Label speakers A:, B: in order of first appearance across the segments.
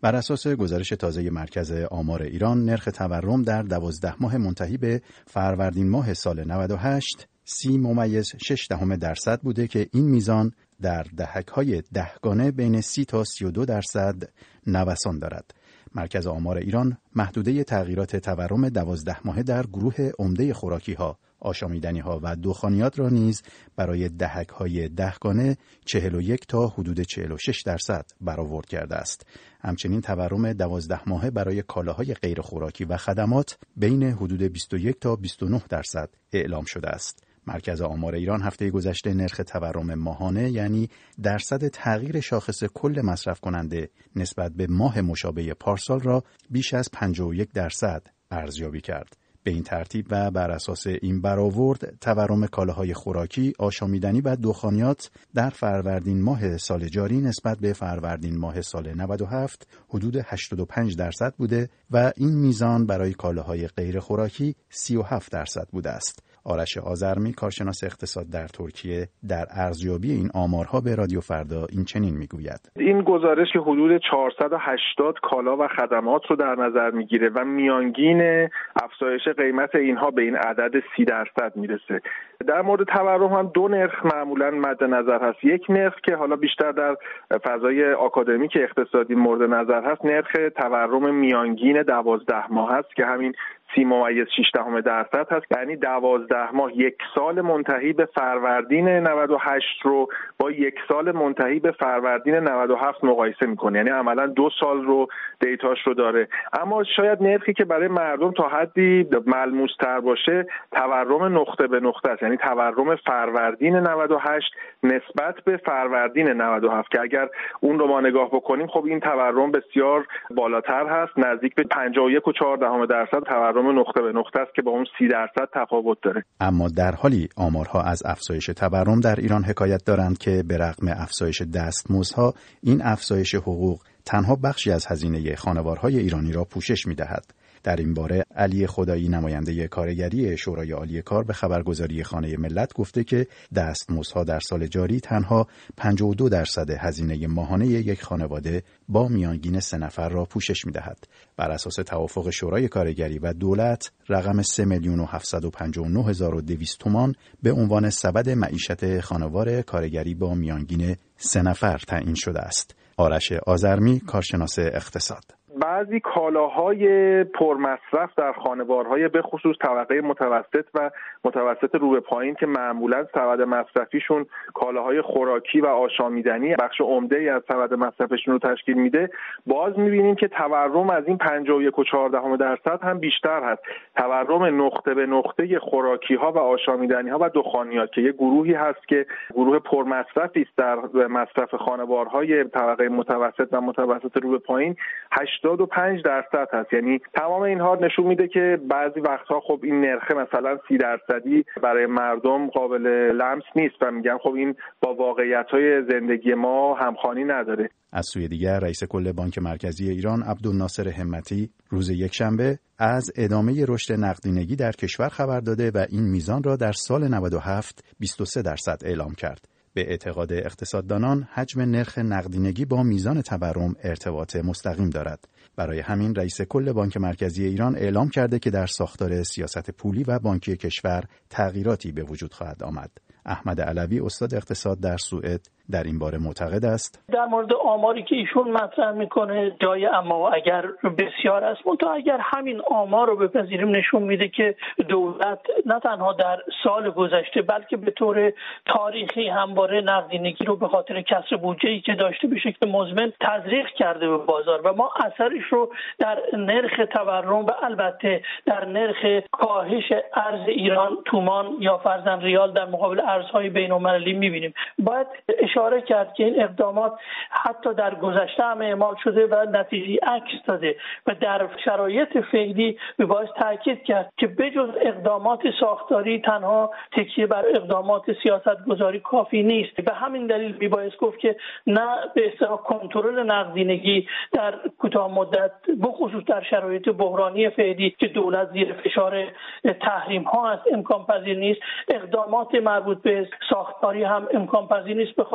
A: بر اساس گزارش تازه مرکز آمار ایران، نرخ تورم در 12 ماه منتهی به فروردین ماه سال 98 30.6% بوده که این میزان در دهک‌های دهگانه بین 30 تا 32% نوسان دارد. مرکز آمار ایران محدوده تغییرات تورم 12 ماهه در گروه عمده خوراکی‌ها، آشامیدنی‌ها و دخانیات را نیز برای دهک‌های دهگانه 41 تا حدود 46% برآورد کرده است. همچنین تورم 12 ماهه برای کالاهای غیر خوراکی و خدمات بین حدود 21 تا 29% اعلام شده است. مرکز آمار ایران هفته گذشته نرخ تورم ماهانه، یعنی درصد تغییر شاخص کل مصرف کننده نسبت به ماه مشابه پارسال را بیش از 51% ارزیابی کرد. به این ترتیب و بر اساس این برآورد، تورم کالاهای خوراکی، آشامیدنی و دخانیات در فروردین ماه سال جاری نسبت به فروردین ماه سال 97 حدود 85% بوده و این میزان برای کالاهای غیر خوراکی 37% بوده است. آرش آذرمی، کارشناس اقتصاد در ترکیه، در ارزیابی این آمارها به رادیو فردا این چنین میگوید:
B: این گزارش که حدود 480 کالا و خدمات رو در نظر میگیره و میانگین افزایش قیمت اینها به این عدد 30% میرسه. در مورد تورم هم دو نرخ معمولا مد نظر هست. یک نرخ که حالا بیشتر در فضای آکادمیک اقتصادی مورد نظر هست، نرخ تورم میانگین 12 ماه هست که همین 30.6% هست. یعنی 12 ماه یک سال منتهی به فروردین 98 رو با یک سال منتهی به فروردین 97 مقایسه میکنه. یعنی عملا 2 سال رو دیتاش رو داره. اما شاید نرخی که برای مردم تا حدی ملموس‌تر باشه تورم نقطه به نقطه است. یعنی تورم فروردین 98 نسبت به فروردین 97 که اگر اون رو ما نگاه بکنیم، خب این تورم بسیار بالاتر هست، نزدیک به 51.4% تورم نقطه به نقطه است که با اون 30% تفاوت داره.
A: اما در حالی آمارها از افزایش تورم در ایران حکایت دارند که به رغم افزایش دستمزدها، این افزایش حقوق تنها بخشی از هزینه خانوارهای ایرانی را پوشش می‌دهد. در این باره علی خدایی، نماینده کارگری شورای عالی کار، به خبرگزاری خانه ملت گفته که دستمزدها در سال جاری تنها 52% هزینه ماهانه یک خانواده با میانگین 3 نفر را پوشش می‌دهد. بر اساس توافق شورای کارگری و دولت، رقم 3,759,200 تومان به عنوان سبد معیشت خانوار کارگری با میانگین 3 نفر تعیین شده است. آرش آذرمی، کارشناس اقتصاد:
B: بعضی کالاهای پرمصرف در خانوارهای به خصوص طبقه متوسط و متوسط رو به پایین که معمولا سبد مصرفیشون کالاهای خوراکی و آشامیدنی بخش عمده‌ای از سبد مصرفشون رو تشکیل میده، باز می‌بینیم که تورم از این 51.4% هم بیشتر هست. تورم نقطه به نقطه خوراکی‌ها و آشامیدنی‌ها و دخانیات که یه گروهی هست که گروه پرمصرفی است در مصرف خانوارهای طبقه متوسط و متوسط رو به پایین، 85% هست. یعنی تمام اینها نشون میده که بعضی وقتها خب این نرخ مثلا 30% برای مردم قابل لمس نیست و میگن خب این با واقعیت‌های زندگی ما همخوانی نداره.
A: از سوی دیگر رئیس کل بانک مرکزی ایران عبدالناصر همتی روز یکشنبه از ادامه رشد نقدینگی در کشور خبر داده و این میزان را در سال 97 23% اعلام کرد. به اعتقاد اقتصاددانان، حجم نرخ نقدینگی با میزان تورم ارتباط مستقیم دارد. برای همین رئیس کل بانک مرکزی ایران اعلام کرده که در ساختار سیاست پولی و بانکی کشور تغییراتی به وجود خواهد آمد. احمد علوی، استاد اقتصاد در سوئد، در این باره معتقد است:
C: در مورد آماری که ایشون مطرح میکنه جای اما و اگر بسیار است، منتها اگر همین آمار رو بپذیریم نشون میده که دولت نه تنها در سال گذشته بلکه به طور تاریخی همواره نقدینگی رو به خاطر کسر بودجه‌ای که داشته به شکل مزمن تزریق کرده به بازار و ما اثرش رو در نرخ تورم و البته در نرخ کاهش ارز ایران تومان یا فرضاً ریال در مقابل ارزهای بین‌المللی میبینیم. باید اشاره کرد که این اقدامات حتی در گذشته هم اعمال شده و نتیجه عکس داده و در شرایط فعلی میباید تاکید کرد که بجز اقدامات ساختاری تنها تکیه بر اقدامات سیاستگذاری کافی نیست. به همین دلیل میباید گفت که نه به اصطلاح کنترل نقدینگی در کوتاه مدت بخصوص در شرایط بحرانی فعلی که دولت زیر فشار تحریم ها است امکان پذیر نیست. اقدامات مربوط به ساختاری هم امکان پذیر نیست به خاطر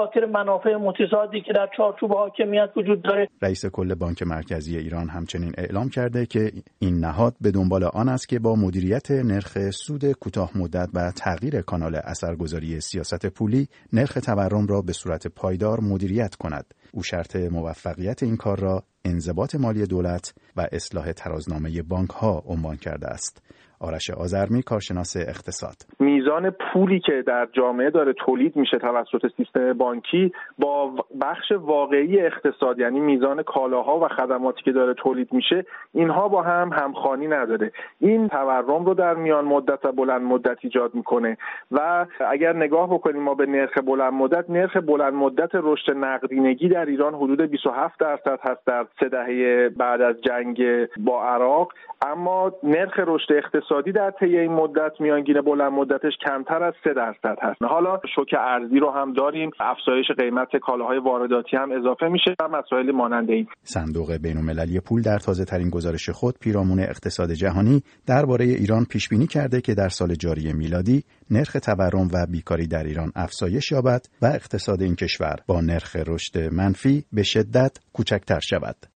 C: خاطر منافع متضادی که در چارچوب حاکمیت وجود داره.
A: رئیس کل بانک مرکزی ایران همچنین اعلام کرده که این نهاد به دنبال آن است که با مدیریت نرخ سود کوتاه مدت و تغییر کانال اثرگذاری سیاست پولی نرخ تورم را به صورت پایدار مدیریت کند. او شرط موفقیت این کار را انضباط مالی دولت و اصلاح ترازنامه بانک‌ها عنوان کرده است. آرش آذرمی، کارشناس اقتصاد:
B: میزان پولی که در جامعه داره تولید میشه توسط سیستم بانکی با بخش واقعی اقتصاد، یعنی میزان کالاها و خدماتی که داره تولید میشه، اینها با هم همخوانی نداره. این تورم رو در میان مدت و بلند مدت ایجاد میکنه و اگر نگاه بکنیم ما به نرخ بلند مدت رشد نقدینگی در ایران حدود 27% هست در 3 دهه بعد از جنگ با عراق، اما نرخ رشد اقتصادی در طی این مدت میانگین بلند مدتش کمتر از 3% هست. حالا شوک ارزی رو هم داریم، افزایش قیمت کالاهای وارداتی هم اضافه میشه و مسائل مانند این.
A: صندوق بین‌المللی پول در تازه‌ترین گزارش خود پیرامون اقتصاد جهانی درباره ایران پیش بینی کرده که در سال جاری میلادی نرخ تورم و بیکاری در ایران افزایش یابد و اقتصاد این کشور با نرخ رشد منفی به شدت کوچکتر شود.